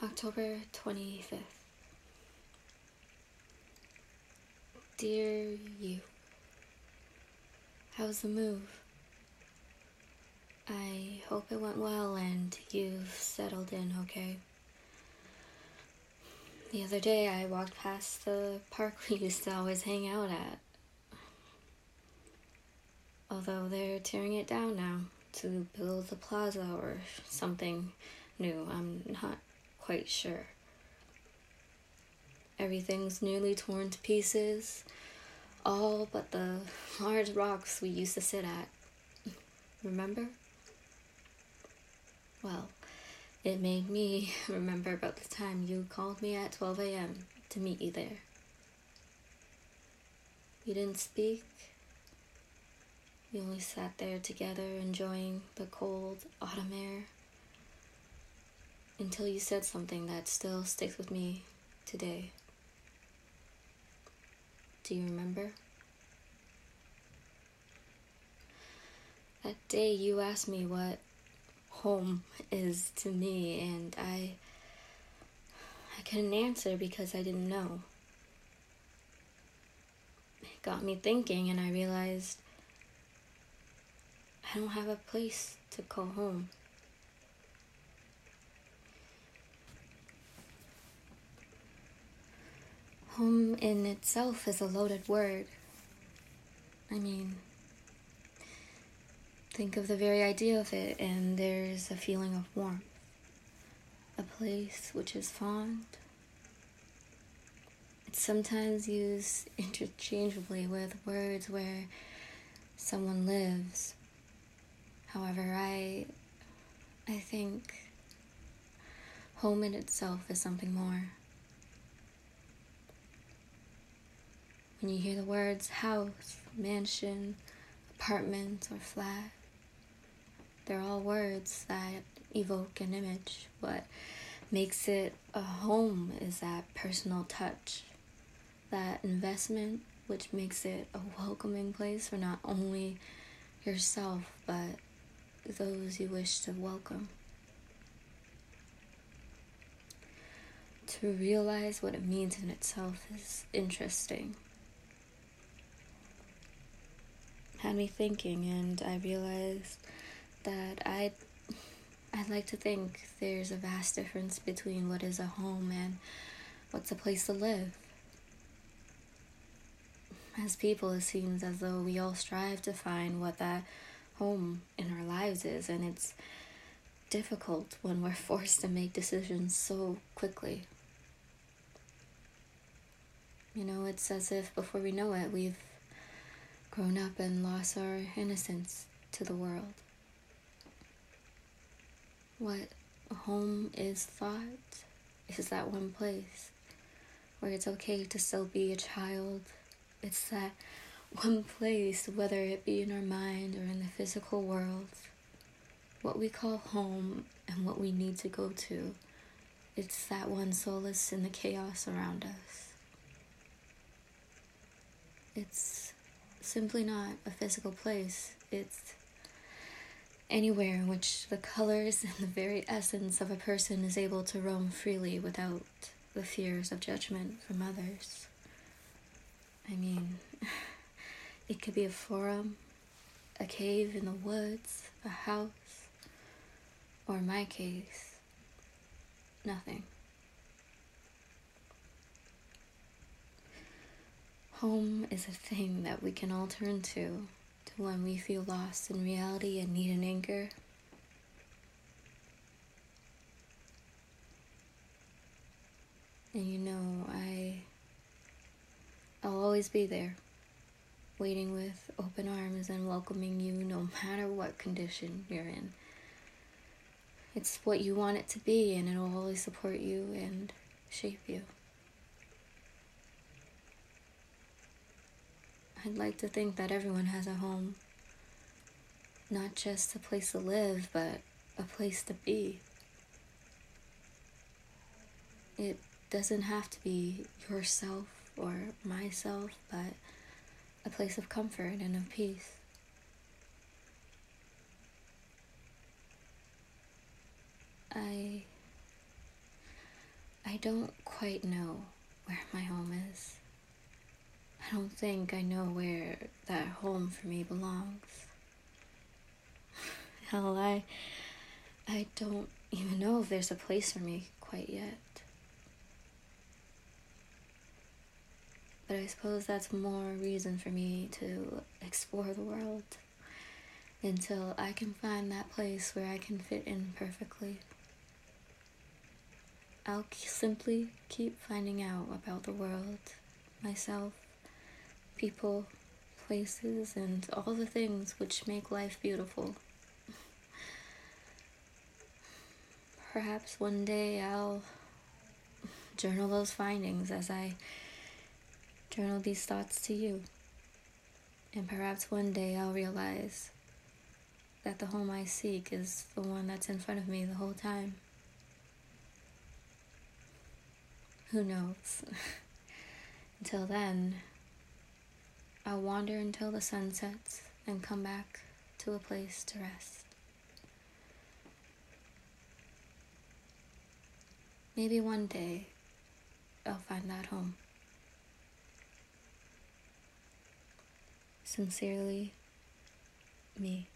October 25th. Dear you, how's the move? I hope it went well and you've settled in okay. The other day I walked past the park we used to always hang out at. Although they're tearing it down now to build the plaza or something new, I'm not quite sure. Everything's nearly torn to pieces, all but the large rocks we used to sit at. Remember? Well, it made me remember about the time you called me at 12 a.m. to meet you there. You didn't speak. We only sat there together enjoying the cold autumn air until you said something that still sticks with me today. Do you remember? That day you asked me what home is to me, and I couldn't answer because I didn't know. It got me thinking, and I realized I don't have a place to call home. Home in itself is a loaded word. I mean, think of the very idea of it, and there's a feeling of warmth. A place which is fond. It's sometimes used interchangeably with words where someone lives. However, I think home in itself is something more. When you hear the words house, mansion, apartment, or flat, they're all words that evoke an image. What makes it a home is that personal touch, that investment, which makes it a welcoming place for not only yourself, but those you wish to welcome. To realize what it means in itself is interesting. Had me thinking, and I realized that I'd like to think there's a vast difference between what is a home and what's a place to live. As people, it seems as though we all strive to find what that home in our lives is, and it's difficult when we're forced to make decisions so quickly. You know, it's as if before we know it, we've grown up and lost our innocence to the world. What home is thought is that one place where it's okay to still be a child. It's that one place, whether it be in our mind or in the physical world, what we call home and what we need to go to, it's that one solace in the chaos around us. It's simply not a physical place. It's anywhere in which the colors and the very essence of a person is able to roam freely without the fears of judgment from others. I mean, it could be a forum, a cave in the woods, a house, or in my case, nothing. Home is a thing that we can all turn to when we feel lost in reality and need an anchor. And you know, I'll always be there, waiting with open arms and welcoming you no matter what condition you're in. It's what you want it to be, and it'll always support you and shape you. I'd like to think that everyone has a home. Not just a place to live, but a place to be. It doesn't have to be yourself or myself, but a place of comfort and of peace. I don't quite know where my home is. I don't think I know where that home for me belongs. Hell, I don't even know if there's a place for me quite yet. But I suppose that's more reason for me to explore the world until I can find that place where I can fit in perfectly. I'll simply keep finding out about the world, myself, people, places, and all the things which make life beautiful. Perhaps one day I'll journal those findings as I journal these thoughts to you. And perhaps one day I'll realize that the home I seek is the one that's in front of me the whole time. Who knows? Until then, I'll wander until the sun sets and come back to a place to rest. Maybe one day I'll find that home. Sincerely, me.